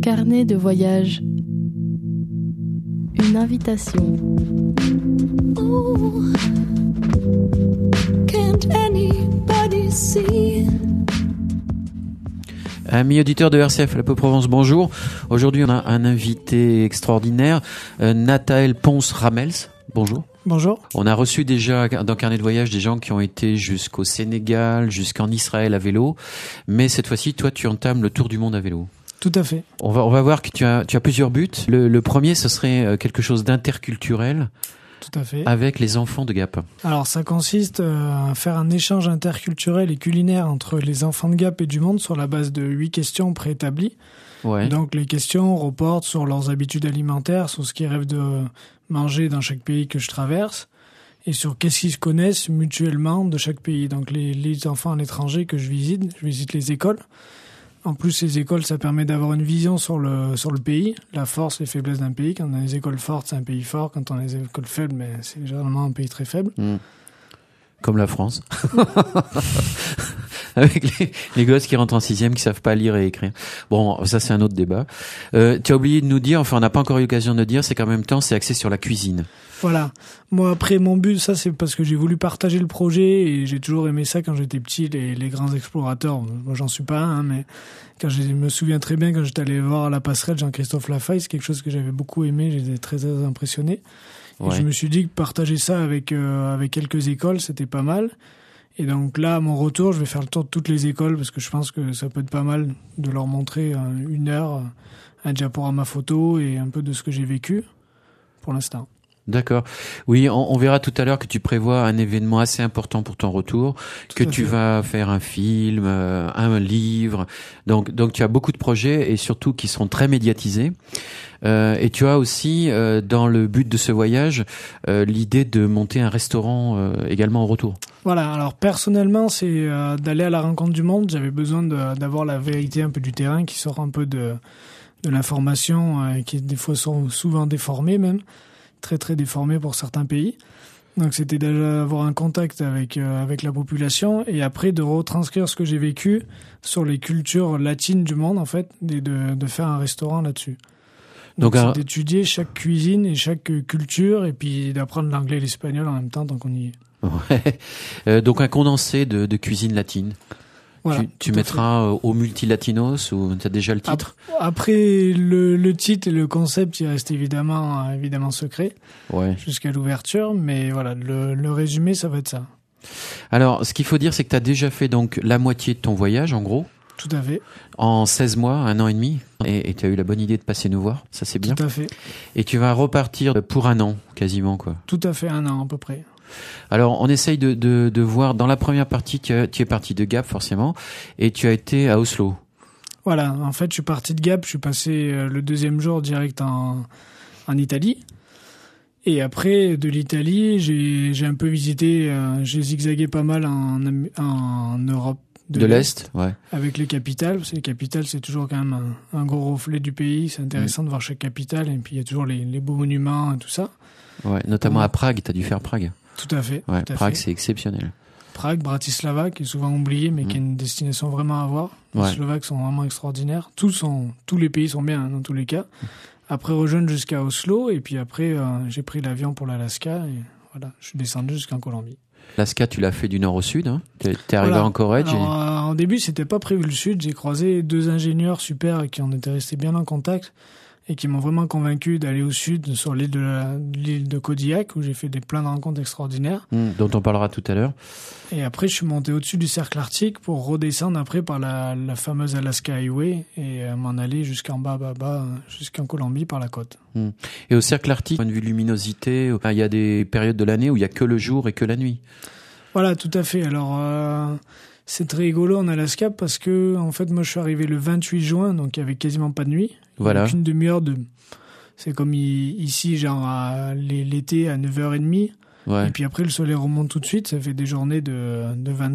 Carnet de voyage. Une invitation. Oh, can't anybody see? Amis auditeurs de RCF La Pau-Provence, bonjour. Aujourd'hui, on a un invité extraordinaire, Nathaël Ponce-Ramels. Bonjour. Bonjour. On a reçu déjà dans Carnet de voyage des gens qui ont été jusqu'au Sénégal, jusqu'en Israël à vélo. Mais cette fois-ci, toi, tu entames le tour du monde à vélo. Tout à fait. On va voir que tu as plusieurs buts. Le premier, ce serait quelque chose d'interculturel. Tout à fait. Avec les enfants de Gap. Alors, ça consiste à faire un échange interculturel et culinaire entre les enfants de Gap et du monde sur la base de 8 questions préétablies. Ouais. Donc, les questions reportent sur leurs habitudes alimentaires, sur ce qu'ils rêvent de manger dans chaque pays que je traverse, et sur qu'est-ce qu'ils se connaissent mutuellement de chaque pays. Donc, les enfants à l'étranger que je visite les écoles. En plus, les écoles, ça permet d'avoir une vision sur le pays, la force, les faiblesses d'un pays. Quand on a des écoles fortes, c'est un pays fort. Quand on a des écoles faibles, mais c'est généralement un pays très faible. Comme la France. Avec les gosses qui rentrent en 6e, qui savent pas lire et écrire. Bon, ça c'est un autre débat. Tu as oublié de nous dire, enfin on n'a pas encore eu l'occasion de dire, c'est qu'en même temps c'est axé sur la cuisine. Voilà. Moi après mon but, ça c'est parce que j'ai voulu partager le projet et j'ai toujours aimé ça quand j'étais petit, les grands explorateurs. Moi j'en suis pas un, mais je me souviens très bien quand j'étais allé voir la passerelle Jean-Christophe Lafaille, c'est quelque chose que j'avais beaucoup aimé, j'étais très impressionné. Et je me suis dit que partager ça avec quelques écoles, c'était pas mal. Et donc là, à mon retour, je vais faire le tour de toutes les écoles parce que je pense que ça peut être pas mal de leur montrer une heure, un diaporama photo et un peu de ce que j'ai vécu pour l'instant. D'accord. Oui, on verra tout à l'heure que tu prévois un événement assez important pour ton retour, que tu vas faire un film, un livre. Donc tu as beaucoup de projets et surtout qui seront très médiatisés. Et tu as aussi, dans le but de ce voyage, l'idée de monter un restaurant également au retour. Voilà, alors personnellement, c'est d'aller à la rencontre du monde. J'avais besoin d'avoir la vérité un peu du terrain qui sort un peu de l'information qui des fois sont souvent déformées même, très très déformées pour certains pays. Donc c'était d'avoir un contact avec la population et après de retranscrire ce que j'ai vécu sur les cultures latines du monde en fait, et de faire un restaurant là-dessus. Donc c'est d'étudier chaque cuisine et chaque culture et puis d'apprendre l'anglais et l'espagnol en même temps tant qu'on y est. Ouais. Donc un condensé de cuisine latine. Voilà, tu mettras au Multilatinos ou tu as déjà le titre? Après le titre et le concept, il reste évidemment secret jusqu'à l'ouverture, mais voilà, le résumé, ça va être ça. Alors, ce qu'il faut dire, c'est que tu as déjà fait donc la moitié de ton voyage, en gros. Tout à fait. En 16 mois, 1 an et demi. Et tu as eu la bonne idée de passer nous voir, ça c'est bien. Tout à fait. Et tu vas repartir pour 1 an, quasiment, quoi. Tout à fait, 1 an à peu près. Alors, on essaye de voir, dans la première partie, tu es parti de Gap, forcément, et tu as été à Oslo. Voilà, en fait, je suis parti de Gap, je suis passé le 2e jour direct en Italie. Et après, de l'Italie, j'ai un peu visité, j'ai zigzagué pas mal en Europe de l'Est, ouais. Avec les capitales, parce que les capitales, c'est toujours quand même un gros reflet du pays, c'est intéressant de voir chaque capitale, et puis il y a toujours les beaux monuments et tout ça. Ouais, notamment à Prague, tu as dû faire Prague. Tout à fait. Ouais, Prague, c'est exceptionnel. Prague, Bratislava, qui est souvent oublié, mais qui est une destination vraiment à voir. Les Slovaques sont vraiment extraordinaires. Tous les pays sont bien, dans tous les cas. Après, rejoindre jusqu'à Oslo, et puis après, j'ai pris l'avion pour l'Alaska, et voilà, je suis descendu jusqu'en Colombie. L'Alaska, tu l'as fait du nord au sud, hein? T'es arrivé en Anchorage. En début, c'était pas prévu le sud. J'ai croisé 2 ingénieurs super qui ont été restés bien en contact et qui m'ont vraiment convaincu d'aller au sud sur l'île de Kodiak où j'ai fait plein de rencontres extraordinaires. Dont on parlera tout à l'heure. Et après, je suis monté au-dessus du cercle arctique pour redescendre après par la fameuse Alaska Highway et m'en aller jusqu'en bas, jusqu'en Colombie par la côte. Et au cercle arctique, point de vue luminosité, il y a des périodes de l'année où il y a que le jour et que la nuit. Voilà, tout à fait. Alors, c'est très rigolo en Alaska parce que, en fait, moi, je suis arrivé le 28 juin, donc il y avait quasiment pas de nuit. Voilà. Une demi-heure c'est comme ici, genre, l'été à 9h30. Ouais. Et puis après, le soleil remonte tout de suite. Ça fait des journées de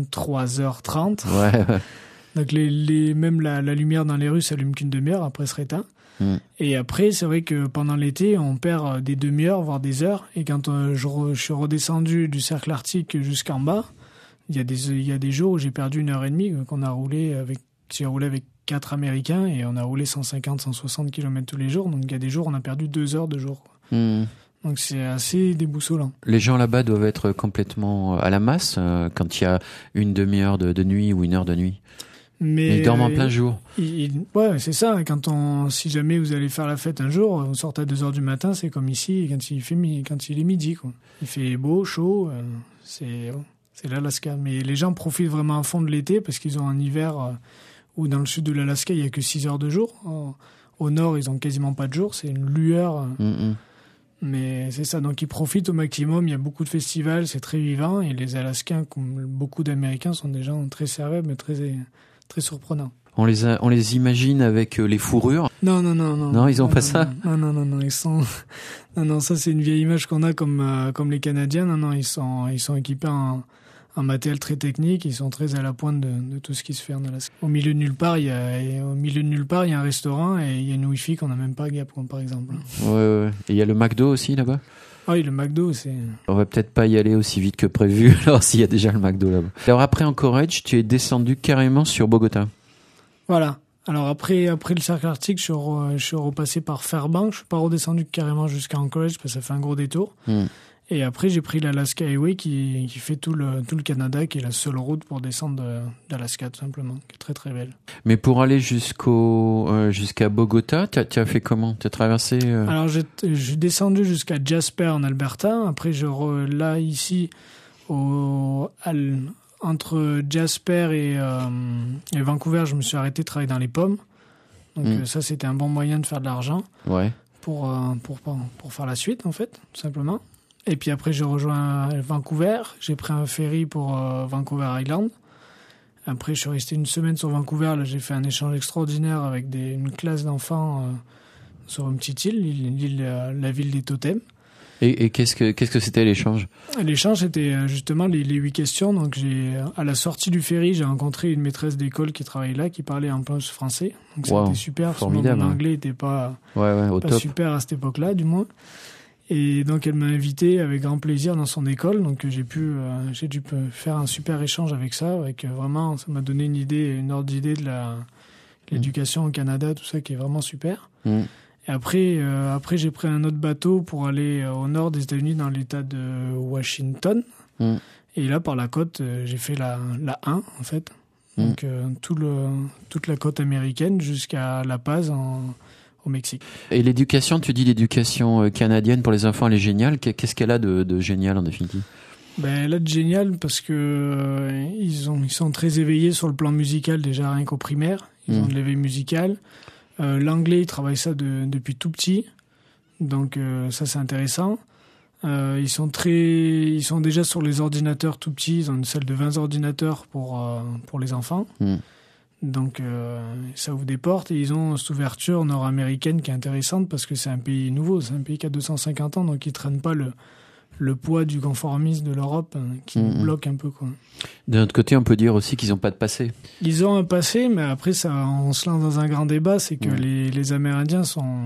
23h30. Ouais. Donc, même la lumière dans les rues s'allume qu'une demi-heure. Après, se réteint. Et après, c'est vrai que pendant l'été, on perd des demi-heures, voire des heures. Et quand je suis redescendu du cercle arctique jusqu'en bas, il y a des jours où j'ai perdu 1h30 j'ai roulé avec 4 Américains et on a roulé 150-160 km tous les jours. Donc il y a des jours on a perdu 2 heures de jour. Donc c'est assez déboussolant. Les gens là-bas doivent être complètement à la masse quand il y a une demi-heure de nuit ou une heure de nuit. Mais ils dorment en plein jour. Ouais, c'est ça. Si jamais vous allez faire la fête un jour, vous sortez à 2h du matin, c'est comme ici quand il est midi, quoi. Il fait beau, chaud, c'est l'Alaska. Mais les gens profitent vraiment à fond de l'été parce qu'ils ont un hiver où dans le sud de l'Alaska, il n'y a que 6 heures de jour. Au nord, ils ont quasiment pas de jour. C'est une lueur. Mais c'est ça. Donc ils profitent au maximum. Il y a beaucoup de festivals, c'est très vivant. Et les Alaskains, comme beaucoup d'Américains, sont des gens très sérieux, mais très surprenants. On les imagine avec les fourrures. Non. Non, ils ont pas ça. Non, ils sont. Non, ça c'est une vieille image qu'on a comme les Canadiens. Non, ils sont équipés en matériel très technique. Ils sont très à la pointe de tout ce qui se fait en Alaska. Au milieu de nulle part, il y a un restaurant et il y a une Wi-Fi qu'on n'a même pas à Gap, par exemple. Ouais. Et il y a le McDo aussi là-bas. Ah oui, le McDo, c'est... On va peut-être pas y aller aussi vite que prévu, alors s'il y a déjà le McDo là-bas. Alors après Anchorage, tu es descendu carrément sur Bogota. Voilà. Alors après le cercle arctique, je suis repassé par Fairbanks. Je suis pas redescendu carrément jusqu'à Anchorage parce que ça fait un gros détour. Et après, j'ai pris l'Alaska Highway qui fait tout le Canada, qui est la seule route pour descendre d'Alaska, tout simplement, qui est très très belle. Mais pour aller jusqu'à Bogota, tu as fait comment? Tu as traversé Alors, je suis descendu jusqu'à Jasper en Alberta. Après, là, ici, entre Jasper et Vancouver, je me suis arrêté de travailler dans les pommes. Donc ça, c'était un bon moyen de faire de l'argent. Ouais. Pour faire la suite, en fait, tout simplement. Et puis après, j'ai rejoint Vancouver. J'ai pris un ferry pour Vancouver Island. Après, je suis resté une semaine sur Vancouver. Là, j'ai fait un échange extraordinaire avec une classe d'enfants sur une petite île, la ville des Totems. Et qu'est-ce que c'était l'échange? L'échange, c'était justement les 8 questions. Donc, à la sortie du ferry, j'ai rencontré une maîtresse d'école qui travaillait là, qui parlait un peu français. Donc, c'était super. Formidable. Mon anglais n'était pas au top. Super à cette époque-là, du moins. Et donc, elle m'a invité avec grand plaisir dans son école. Donc, j'ai dû faire un super échange avec ça. Vraiment, ça m'a donné une ordre d'idée de l'éducation au Canada, tout ça qui est vraiment super. Et après, j'ai pris un autre bateau pour aller au nord des États-Unis, dans l'État de Washington. Et là, par la côte, j'ai fait la 1, en fait. Donc, toute la côte américaine jusqu'à La Paz, au Mexique. Et l'éducation, tu dis l'éducation canadienne pour les enfants, elle est géniale. Qu'est-ce qu'elle a de génial, en définitive? Elle a de génial parce que ils sont très éveillés sur le plan musical, déjà rien qu'au primaire. Ils ont de l'éveil musical. L'anglais, ils travaillent ça depuis tout petit. Donc ça, c'est intéressant. Ils sont déjà sur les ordinateurs tout petits. Ils ont une salle de 20 ordinateurs pour les enfants. Donc ça ouvre des portes. Et ils ont cette ouverture nord-américaine qui est intéressante parce que c'est un pays nouveau. C'est un pays qui a 250 ans, donc ils ne traînent pas le poids du conformisme de l'Europe qui nous bloque un peu, quoi. D'un autre côté, on peut dire aussi qu'ils n'ont pas de passé. Ils ont un passé, mais après, on se lance dans un grand débat. C'est que les Amérindiens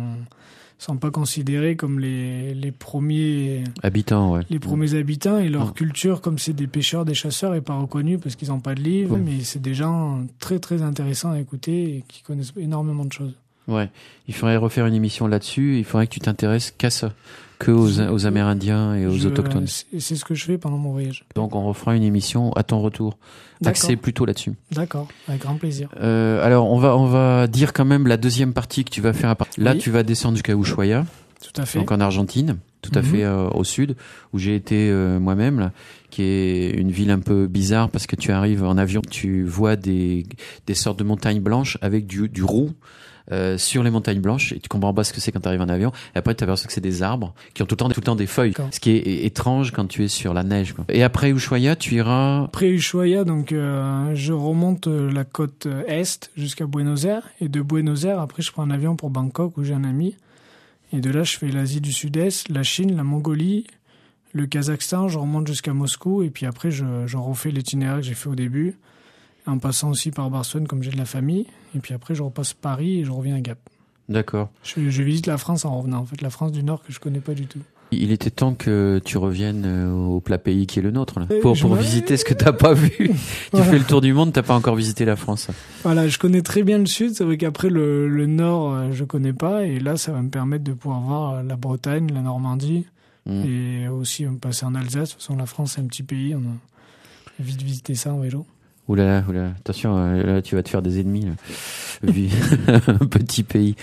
sont pas considérés comme les premiers habitants, les premiers habitants, et leur culture, comme c'est des pêcheurs, des chasseurs, est pas reconnue parce qu'ils n'ont pas de livres, mais c'est des gens très très intéressants à écouter et qui connaissent énormément de choses. Ouais, il faudrait refaire une émission là-dessus. Il faudrait que tu t'intéresses qu'à ça, aux Amérindiens et aux autochtones. C'est ce que je fais pendant mon voyage. Donc on refera une émission à ton retour, axée plutôt là-dessus. D'accord, avec grand plaisir. Alors on va dire quand même la deuxième partie que tu vas faire. Là, tu vas descendre jusqu'à Ushuaia. Tout à fait. Donc en Argentine, tout à fait au sud, où j'ai été moi-même, là, qui est une ville un peu bizarre parce que tu arrives en avion, tu vois des sortes de montagnes blanches avec du roux. Sur les montagnes blanches, et tu comprends pas ce que c'est quand tu arrives en avion, et après tu aperçois que c'est des arbres qui ont tout le temps des feuilles. D'accord. Ce qui est étrange quand tu es sur la neige, quoi. Et après Ushuaia, tu iras... Après Ushuaia, donc je remonte la côte est jusqu'à Buenos Aires, et de Buenos Aires, après je prends un avion pour Bangkok où j'ai un ami, et de là je fais l'Asie du Sud-Est, la Chine, la Mongolie, le Kazakhstan, je remonte jusqu'à Moscou, et puis après je refais l'itinéraire que j'ai fait au début, en passant aussi par Barcelone comme j'ai de la famille. Et puis après, je repasse Paris et je reviens à Gap. D'accord. Je visite la France en revenant. En fait, la France du Nord que je connais pas du tout. Il était temps que tu reviennes au plat pays qui est le nôtre, là. Et Pour je me- visiter ce que t'as pas vu. Tu Voilà. fais le tour du monde, t'as pas encore visité la France. Voilà, je connais très bien le sud. C'est vrai qu'après le nord, je connais pas. Et là, ça va me permettre de pouvoir voir la Bretagne, la Normandie. Et aussi passer en Alsace. De toute façon, la France, c'est un petit pays. On a vite visité ça en vélo. Oula, attention, là tu vas te faire des ennemis. Là. Un petit pays.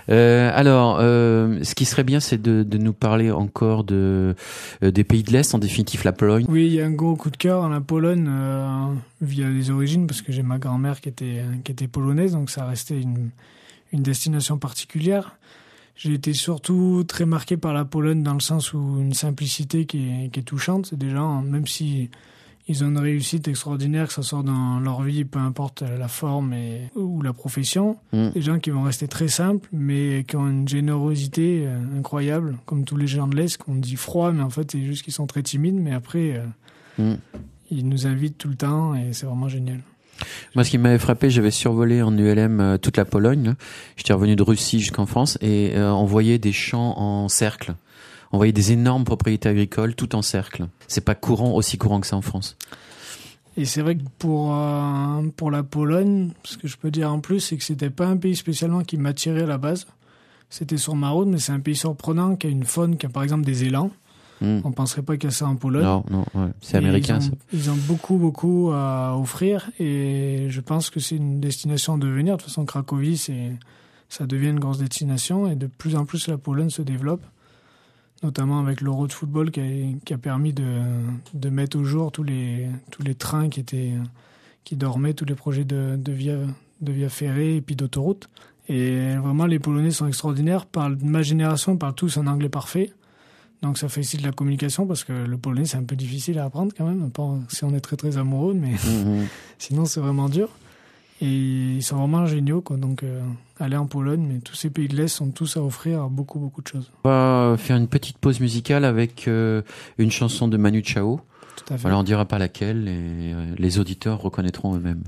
Ce qui serait bien, c'est de nous parler encore des pays de l'Est, en définitive la Pologne. Oui, il y a un gros coup de cœur dans la Pologne via les origines, parce que j'ai ma grand-mère qui était polonaise, donc ça restait une destination particulière. J'ai été surtout très marqué par la Pologne dans le sens où une simplicité qui est touchante. C'est des gens, même si ils ont une réussite extraordinaire, que ce soit dans leur vie, peu importe la forme ou la profession. Des gens qui vont rester très simples, mais qui ont une générosité incroyable, comme tous les gens de l'Est, qu'on dit froid, mais en fait, c'est juste qu'ils sont très timides. Mais après, ils nous invitent tout le temps et c'est vraiment génial. Moi, ce qui m'avait frappé, j'avais survolé en ULM toute la Pologne. Là. J'étais revenu de Russie jusqu'en France et on voyait des champs en cercle. On voyait des énormes propriétés agricoles, tout en cercle. C'est pas aussi courant que ça en France. Et c'est vrai que pour la Pologne, ce que je peux dire en plus, c'est que c'était pas un pays spécialement qui m'attirait à la base. C'était sur ma route, mais c'est un pays surprenant qui a une faune, qui a par exemple des élans. On penserait pas qu'il y a ça en Pologne. Non, ouais. C'est américain, ça. Ils ont beaucoup à offrir et je pense que c'est une destination à devenir. De toute façon, Cracovie, ça devient une grosse destination et de plus en plus la Pologne se développe, notamment avec l'Euro de football qui a permis de mettre au jour tous les trains qui dormaient, tous les projets de via ferrée et puis d'autoroute. Et vraiment, les Polonais sont extraordinaires. Ma génération parle tous un anglais parfait. Donc ça facilite la communication parce que le polonais c'est un peu difficile à apprendre quand même, pas si on est très très amoureux, mais sinon c'est vraiment dur. Et ils sont vraiment géniaux, quoi. Donc aller en Pologne, mais tous ces pays de l'Est sont tous à offrir beaucoup de choses. On va faire une petite pause musicale avec une chanson de Manu Chao. Tout à fait. Voilà, on dira pas laquelle et les auditeurs reconnaîtront eux-mêmes.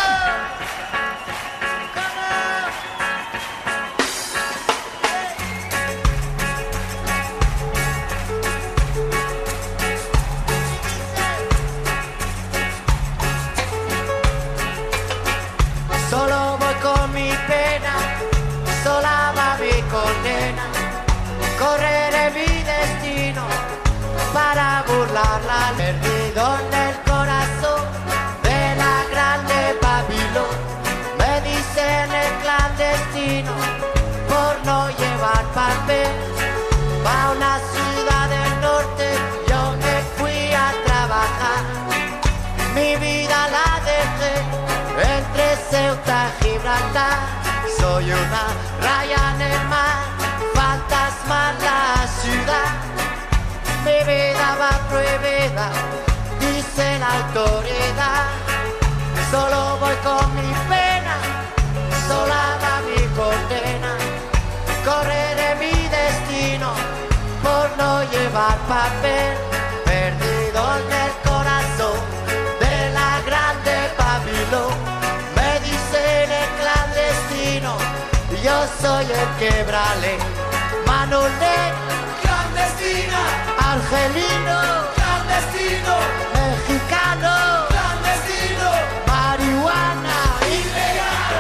Perdido en el corazón de la grande Babilón, me dicen el clandestino por no llevar papel. Pa' una ciudad del norte yo me fui a trabajar, mi vida la dejé entre Ceuta y Gibraltar. Soy una raya en el mar, fantasma en la ciudad. Mi vida va prohibida, dice la autoridad. Solo voy con mi pena, sola va mi condena. Correré mi destino por no llevar papel. Perdido en el corazón de la grande Babilón, me dicen el clandestino, yo soy el quebrale. Manolé, argelino, clandestino, mexicano, clandestino, marihuana, ilegal.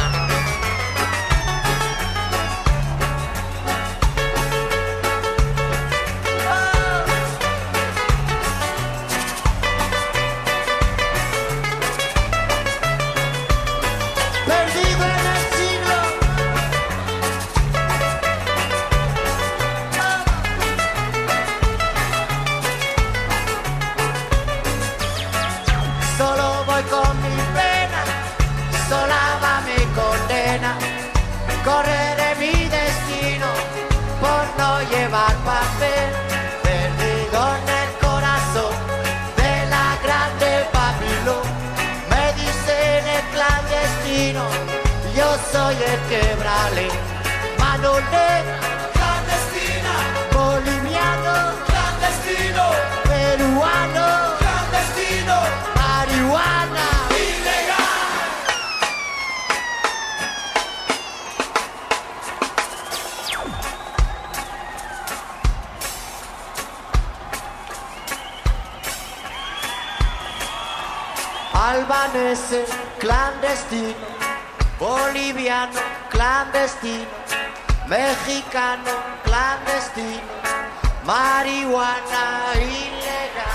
Perdido en el siglo. Solo voy con mi pena, sola va mi condena. Correré mi destino por no llevar papel. Perdido en el corazón de la grande Babilón, me dicen el clandestino, yo soy el quebrale. Manolera, clandestina, boliviano, clandestino, peruano, clandestino, marihuana, ilegal. albanese clandestino, boliviano clandestino, mexicano clandestino, marijuana illégale.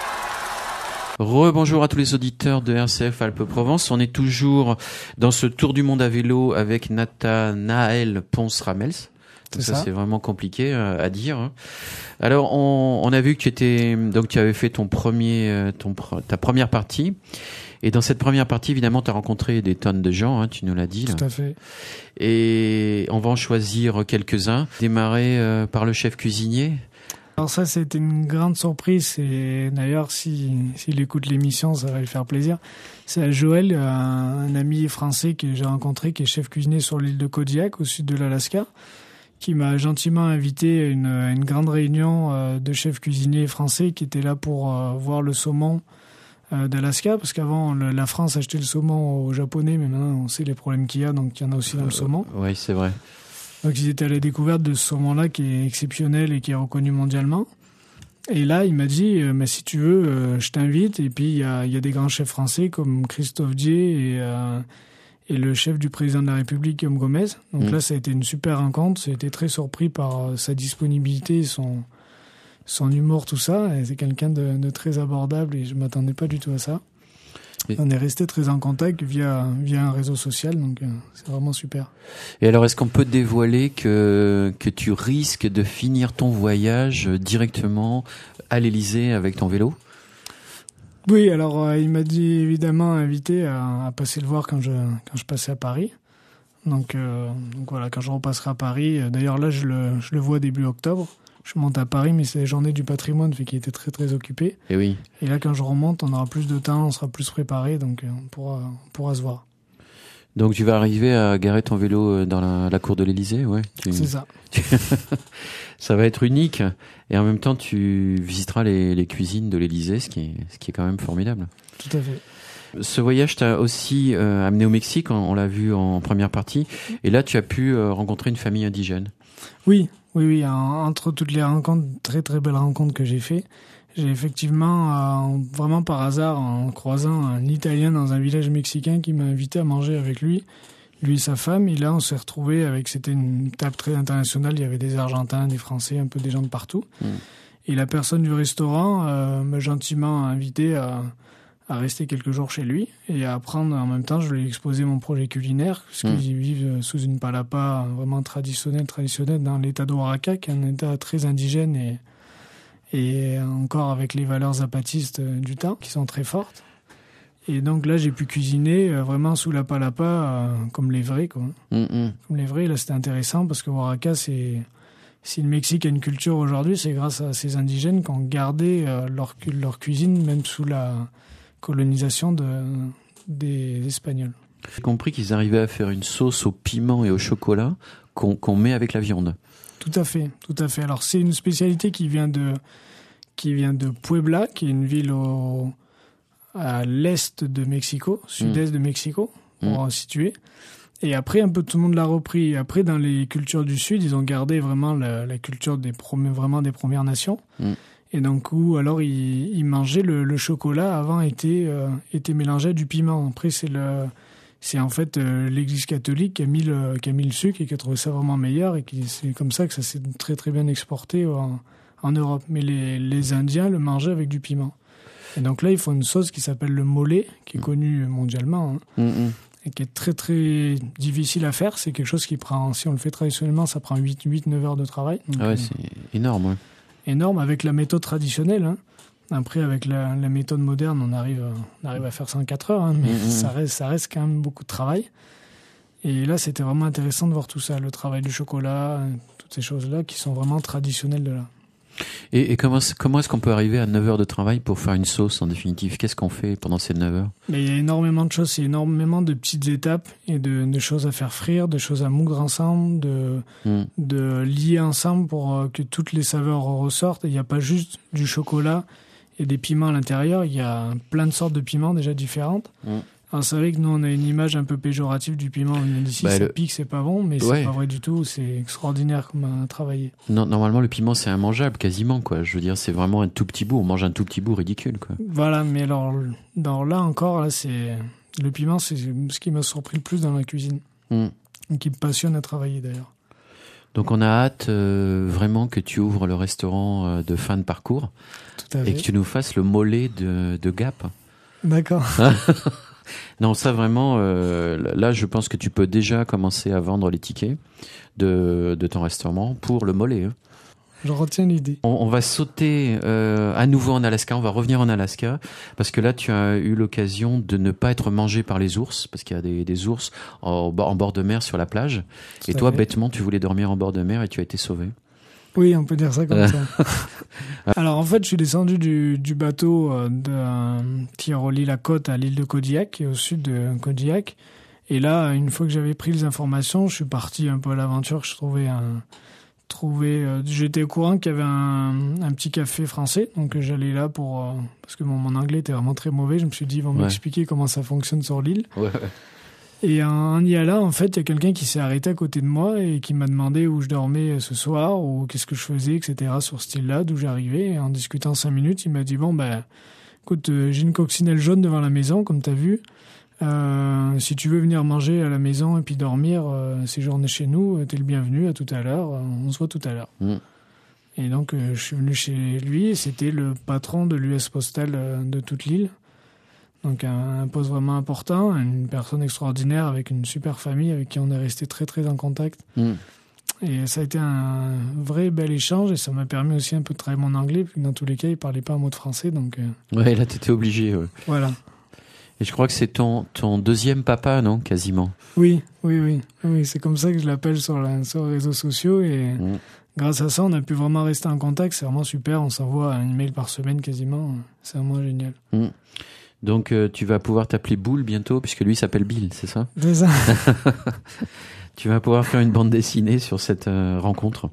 Rebonjour à tous les auditeurs de RCF Alpes-Provence. On est toujours dans ce tour du monde à vélo avec Nathanaël Ponce-Ramels. Ça, c'est vraiment compliqué à dire. Alors, on a vu que tu avais fait ta première partie. Et dans cette première partie, évidemment, tu as rencontré des tonnes de gens, tu nous l'as dit. Tout à fait. Et on va en choisir quelques-uns. Démarrer par le chef cuisinier. Alors ça, c'était une grande surprise. Et d'ailleurs, s'il écoute l'émission, ça va lui faire plaisir. C'est Joël, un ami français que j'ai rencontré, qui est chef cuisinier sur l'île de Kodiak, au sud de l'Alaska, qui m'a gentiment invité à une grande réunion de chefs cuisiniers français qui étaient là pour voir le saumon d'Alaska, parce qu'avant la France achetait le saumon aux Japonais, mais maintenant on sait les problèmes qu'il y a, donc il y en a aussi dans le saumon. Oui, c'est vrai. Donc ils étaient à la découverte de ce saumon-là qui est exceptionnel et qui est reconnu mondialement. Et là, il m'a dit, mais si tu veux, je t'invite. Et puis il y a des grands chefs français comme Christophe Dier et le chef du président de la République, Guillaume Gomez. Donc là, ça a été une super rencontre. J'ai été très surpris par sa disponibilité, son humour, tout ça. Et c'est quelqu'un de très abordable et je m'attendais pas du tout à ça. Et on est resté très en contact via un réseau social, donc c'est vraiment super. Et alors, est-ce qu'on peut dévoiler que tu risques de finir ton voyage directement à l'Élysée avec ton vélo ? Oui, alors il m'a dit évidemment invité à passer le voir quand je passais à Paris. Donc voilà, quand je repasserai à Paris. D'ailleurs là, je le vois début octobre. Je monte à Paris, mais c'est les journées du patrimoine, fait qu'il était très très occupé. Et oui. Et là, quand je remonte, on aura plus de temps, on sera plus préparé, donc on pourra se voir. Donc tu vas arriver à garer ton vélo dans la cour de l'Élysée, ouais. C'est ça. Ça va être unique. Et en même temps, tu visiteras les cuisines de l'Élysée, ce qui est quand même formidable. Tout à fait. Ce voyage t'a aussi amené au Mexique, on l'a vu en première partie. Et là, tu as pu rencontrer une famille indigène. Oui. Entre toutes les rencontres, très très belles rencontres que j'ai fait, j'ai effectivement, vraiment par hasard, en croisant un Italien dans un village mexicain qui m'a invité à manger avec lui et sa femme. Et là, on s'est retrouvés c'était une table très internationale. Il y avait des Argentins, des Français, un peu des gens de partout. Et la personne du restaurant m'a gentiment invité à rester quelques jours chez lui et à apprendre en même temps. Je lui ai exposé mon projet culinaire, parce qu'ils vivent sous une palapa vraiment traditionnelle dans l'état d'Oaxaca, qui est un état très indigène et encore avec les valeurs zapatistes du temps, qui sont très fortes. Et donc là, j'ai pu cuisiner vraiment sous la palapa, comme les vrais, quoi. Comme les vrais. Là, c'était intéressant parce que Oaxaca, si le Mexique a une culture aujourd'hui, c'est grâce à ces indigènes qui ont gardé leur cuisine, même sous la colonisation des Espagnols. J'ai compris qu'ils arrivaient à faire une sauce au piment et au chocolat qu'on met avec la viande. Tout à fait. Alors c'est une spécialité qui vient de Puebla, qui est une ville à l'est de Mexico, sud-est de Mexico, pour situer. Et après, un peu tout le monde l'a repris. Et après, dans les cultures du sud, ils ont gardé vraiment la culture des Premières Nations. Et donc, alors, ils mangeaient le chocolat avant était mélangé à du piment. Après, c'est en fait l'Église catholique qui a mis le sucre et qui a trouvé ça vraiment meilleur. Et c'est comme ça que ça s'est très très bien exporté en Europe. Mais les Indiens le mangeaient avec du piment. Et donc là, ils font une sauce qui s'appelle le mole, qui est connue mondialement, et qui est très très difficile à faire. C'est quelque chose qui prend, si on le fait traditionnellement, ça prend 8-9 heures de travail. Donc, c'est énorme, ouais. Énorme avec la méthode traditionnelle. Après, avec la méthode moderne, on arrive à faire ça en 4 heures, mais ça reste quand même beaucoup de travail. Et là, c'était vraiment intéressant de voir tout ça, le travail du chocolat, toutes ces choses-là qui sont vraiment traditionnelles de là. Et comment est-ce qu'on peut arriver à 9 heures de travail pour faire une sauce, en définitive ? Qu'est-ce qu'on fait pendant ces 9 heures ? Mais il y a énormément de choses, il y a énormément de petites étapes et de choses à faire frire, de choses à moudre ensemble, de lier ensemble pour que toutes les saveurs ressortent. Il n'y a pas juste du chocolat et des piments à l'intérieur, il y a plein de sortes de piments déjà différentes. Alors c'est vrai que nous on a une image un peu péjorative du piment. On a dit si ça pique, c'est pas bon, mais c'est pas vrai du tout. C'est extraordinaire comme à travailler. Non, normalement le piment c'est immangeable quasiment quoi. Je veux dire c'est vraiment un tout petit bout. On mange un tout petit bout ridicule quoi. Voilà, mais alors là encore là c'est le piment, c'est ce qui m'a surpris le plus dans la cuisine, et qui me passionne à travailler d'ailleurs. Donc on a hâte vraiment que tu ouvres le restaurant de fin de parcours et que tu nous fasses le mollet de Gap. D'accord. Non, ça vraiment, là je pense que tu peux déjà commencer à vendre les tickets de ton restaurant pour le mollet. Je retiens l'idée. On va sauter à nouveau en Alaska, on va revenir en Alaska, parce que là tu as eu l'occasion de ne pas être mangé par les ours, parce qu'il y a des ours en bord de mer sur la plage, et toi bêtement tu voulais dormir en bord de mer et tu as été sauvé. Oui, on peut dire ça comme ça. Alors en fait, je suis descendu du bateau qui relie la côte à l'île de Kodiak, qui est au sud de Kodiak. Et là, une fois que j'avais pris les informations, je suis parti un peu à l'aventure. J'étais au courant qu'il y avait un petit café français, donc j'allais là parce que mon anglais était vraiment très mauvais. Je me suis dit, ils vont m'expliquer comment ça fonctionne sur l'île. Ouais. Et en y allant, en fait, il y a quelqu'un qui s'est arrêté à côté de moi et qui m'a demandé où je dormais ce soir ou qu'est-ce que je faisais, etc. sur ce style-là, d'où j'arrivais. Et en discutant 5 minutes, il m'a dit, écoute, j'ai une coccinelle jaune devant la maison, comme tu as vu. Si tu veux venir manger à la maison et puis dormir, séjourner chez nous, t'es le bienvenu, à tout à l'heure. On se voit tout à l'heure. Et donc, je suis venu chez lui et c'était le patron de l'US Postal de toute l'île. Donc un poste vraiment important, une personne extraordinaire avec une super famille avec qui on est resté très très en contact. Et ça a été un vrai bel échange et ça m'a permis aussi un peu de travailler mon anglais, puis dans tous les cas il parlait pas un mot de français. Donc ouais, là t'étais obligé. Ouais. Voilà. Et je crois que c'est ton deuxième papa, non, quasiment. Oui, c'est comme ça que je l'appelle sur les réseaux sociaux et grâce à ça on a pu vraiment rester en contact. C'est vraiment super, on s'envoie un email par semaine quasiment, c'est vraiment génial. Donc tu vas pouvoir t'appeler Boule bientôt, puisque lui s'appelle Bill, c'est ça ? C'est ça. Tu vas pouvoir faire une bande dessinée sur cette rencontre.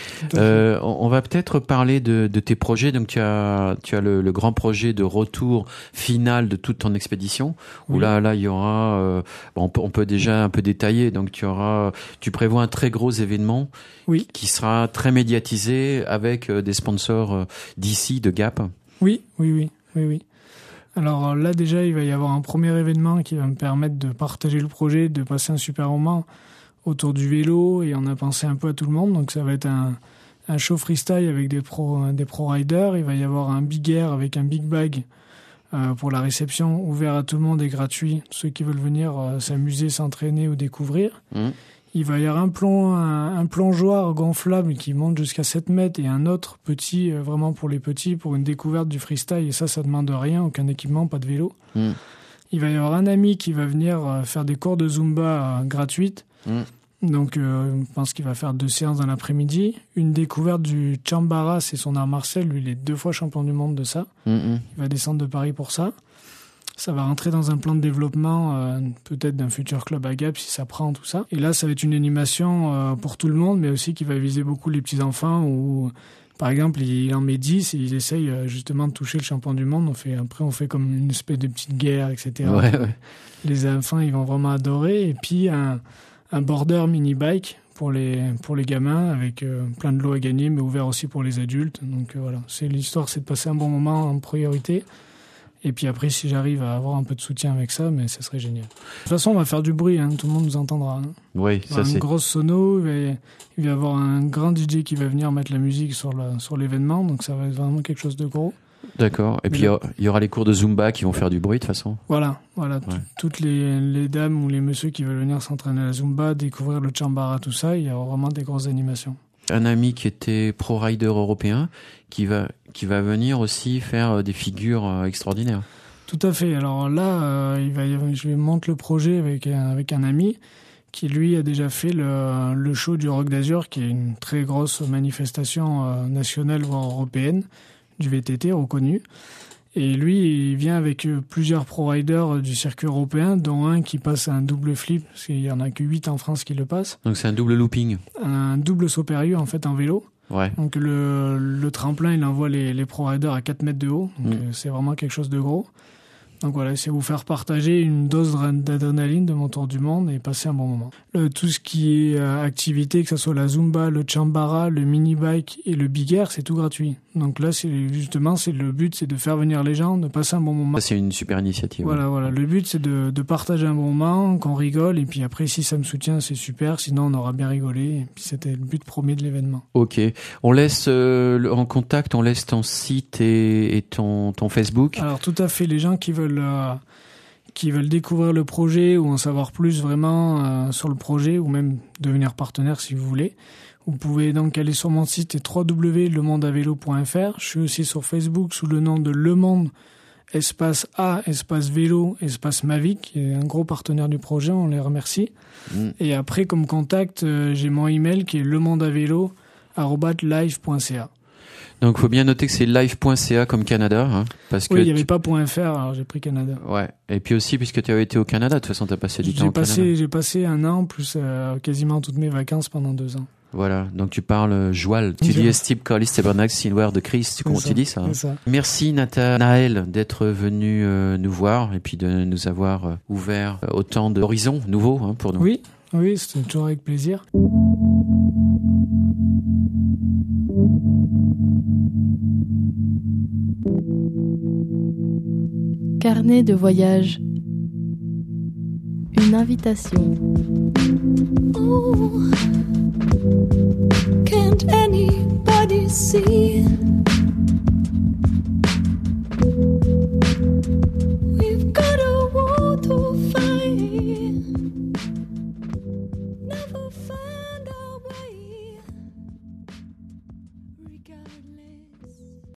On va peut-être parler de tes projets. Donc tu as le grand projet de retour final de toute ton expédition, où là il y aura, on peut déjà un peu détailler. Donc tu prévois un très gros événement qui sera très médiatisé avec des sponsors d'ici, de Gap. Oui. Alors là déjà il va y avoir un premier événement qui va me permettre de partager le projet, de passer un super moment autour du vélo, et on a pensé un peu à tout le monde. Donc ça va être un show freestyle avec des pro riders. Il va y avoir un big air avec un big bag pour la réception, ouvert à tout le monde et gratuit, ceux qui veulent venir s'amuser, s'entraîner ou découvrir. Il va y avoir un plongeoir gonflable qui monte jusqu'à 7 mètres et un autre petit, vraiment pour les petits, pour une découverte du freestyle. Et ça demande rien, aucun équipement, pas de vélo. Il va y avoir un ami qui va venir faire des cours de Zumba gratuites. Donc, je pense qu'il va faire 2 séances dans l'après-midi. Une découverte du Chambara, c'est son art martial. Lui, il est 2 fois champion du monde de ça. Il va descendre de Paris pour ça. Ça va rentrer dans un plan de développement, peut-être d'un futur club à Gap, si ça prend, tout ça. Et là, ça va être une animation pour tout le monde, mais aussi qui va viser beaucoup les petits-enfants, où, par exemple, il en met 10 et il essaye justement de toucher le champion du monde. On fait comme une espèce de petite guerre, etc. Ouais. Les enfants, ils vont vraiment adorer. Et puis, un border mini-bike pour les gamins, avec plein de lots à gagner, mais ouvert aussi pour les adultes. Donc voilà, l'histoire, c'est de passer un bon moment en priorité. Et puis après, si j'arrive à avoir un peu de soutien avec ça, mais ça serait génial. De toute façon, on va faire du bruit, tout le monde nous entendra. Oui, ça c'est... Une grosse sono, il va y avoir un grand DJ qui va venir mettre la musique sur l'événement, donc ça va être vraiment quelque chose de gros. D'accord. Et puis il y aura les cours de Zumba qui vont faire du bruit de toute façon. Voilà. Ouais. Toutes les dames ou les messieurs qui veulent venir s'entraîner à la Zumba, découvrir le Chambara, tout ça, il y aura vraiment des grosses animations. Un ami qui était pro-rider européen qui va venir aussi faire des figures extraordinaires. Tout à fait. Alors là, je vais monter le projet avec un ami qui, lui, a déjà fait le show du Rock d'Azur, qui est une très grosse manifestation nationale, voire européenne, du VTT reconnu. Et lui, il vient avec plusieurs pro-riders du circuit européen, dont un qui passe un double flip, parce qu'il n'y en a que 8 en France qui le passent. Donc c'est un double looping. Un double saut périlleux, en fait, en vélo. Ouais. Donc le tremplin, il envoie les pro-riders à 4 mètres de haut. Donc c'est vraiment quelque chose de gros. Donc voilà, c'est vous faire partager une dose d'adrénaline de mon tour du monde et passer un bon moment. Tout ce qui est activité, que ce soit la Zumba, le Chambara, le mini-bike et le Big Air, c'est tout gratuit. Donc là, c'est le but, c'est de faire venir les gens, de passer un bon moment. Ça, c'est une super initiative. Voilà. Le but, c'est de partager un bon moment, qu'on rigole, et puis après, si ça me soutient, c'est super. Sinon, on aura bien rigolé. Et puis, c'était le but premier de l'événement. Ok. On laisse en contact, on laisse ton site et ton Facebook. Alors, tout à fait. Les gens qui veulent découvrir le projet ou en savoir plus vraiment sur le projet, ou même devenir partenaire si vous voulez, vous pouvez donc aller sur mon site www.lemondeavelo.fr. Je suis aussi sur Facebook sous le nom de Le Monde, espace A, espace vélo, espace Mavic, qui est un gros partenaire du projet, on les remercie. Et après, comme contact, j'ai mon email qui est lemondeavelo@live.ca. Donc, faut bien noter que c'est live.ca comme Canada, hein, parce que il n'y avait pas .fr, alors j'ai pris Canada. Ouais. Et puis aussi, puisque tu avais été au Canada, de toute façon, tu as passé du temps au Canada. J'ai passé un an, plus quasiment toutes mes vacances pendant 2 ans. Voilà, donc tu parles joual. Tu dis Steve Collis, Tabernacle, Silver de Christ, comment tu dis ça, hein. Ça. Merci Nathanaël d'être venu nous voir et puis de nous avoir ouvert autant d'horizons nouveaux, hein, pour nous. Oui, c'était toujours avec plaisir. Carnet de voyage. Une invitation. Oh, can't anybody see?